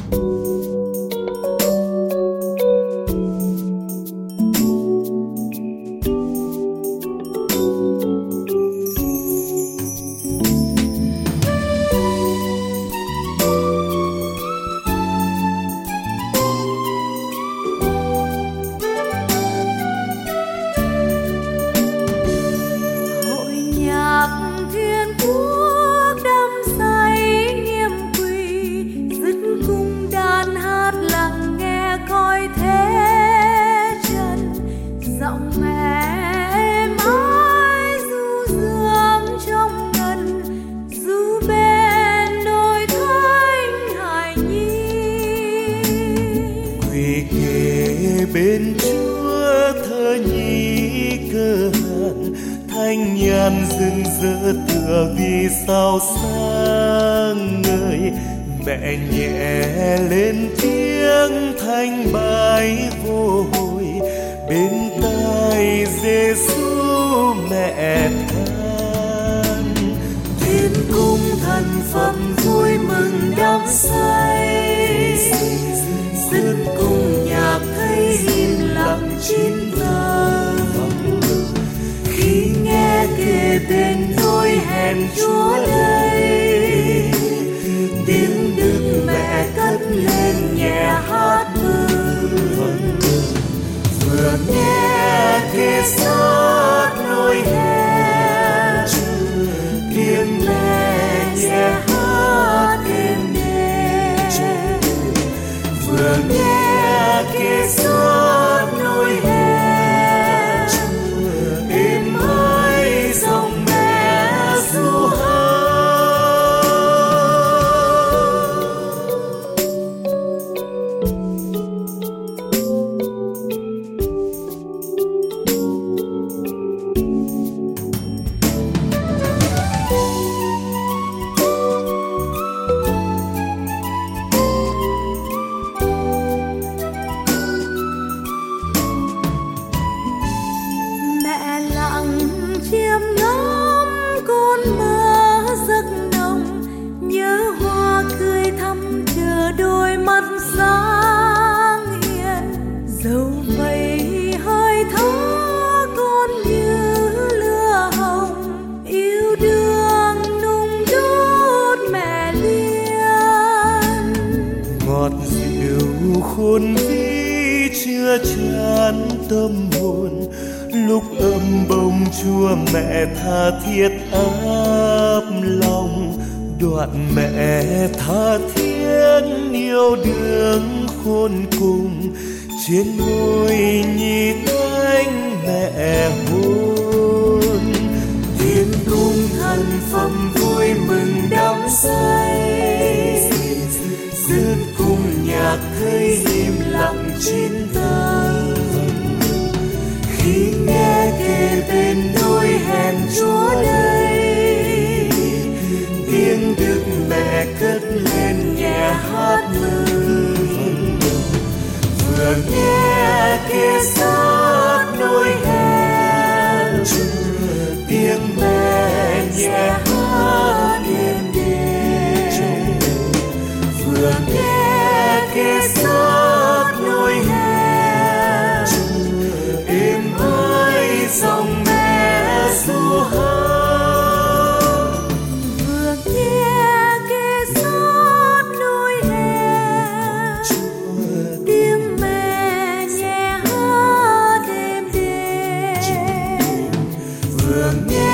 Bên Chúa thơ nhi cơ hàn, thanh nhàn rừng rỡ tựa vì sao sáng ngời. Mẹ nhẹ lên tiếng thanh bài vô hồi, bên tai Giêsu mẹ than. Thiên cung thần phẩm vui mừng đắm say, dân cùng nhạc thấy im lặng chín vâng. Khi nghe kể bên đôi hẹn Chúa đây, tiếng Đức mẹ cất lên nhẹ hát mừng. Vừa nghe kể sát nỗi hẹn, tiếng mẹ nhẹ hát êm đềm. Vừa nghe kể sát nỗi hẹn, êm ái giọng mẹ ru hát. Chiêm ngắm con mơ giấc nồng, nhớ hoa cười thắm chờ đôi mắt sáng hiền. Dẫu vậy hơi thở con như lửa hồng, yêu đương nung đốt mẹ liên. Ngọt dịu khôn vĩ chưa chan tâm hồn, lúc ấm bông Chúa mẹ tha thiết áp lòng. Đoạn mẹ tha thiết yêu đương khôn cùng, trên môi nhi thánh mẹ hôn. Thiên cung thần phẩm vui mừng đắm say, dân cùng nhạc thấy im lặng chín tầng. Khi nghe kể bên đôi hẹn Chúa đây, tiếng Đức mẹ cất lên nhẹ hát mừng. Vừa nghe kể sát nỗi hẹn, tiếng mẹ nhẹ hát êm đềm. Vừa nghe kể sát nỗi hẹn, êm ái giọng mẹ ru hát. Vừa nghe kể sát nỗi hẹn, tiếng mẹ nhẹ hát êm đềm. Vừa nghe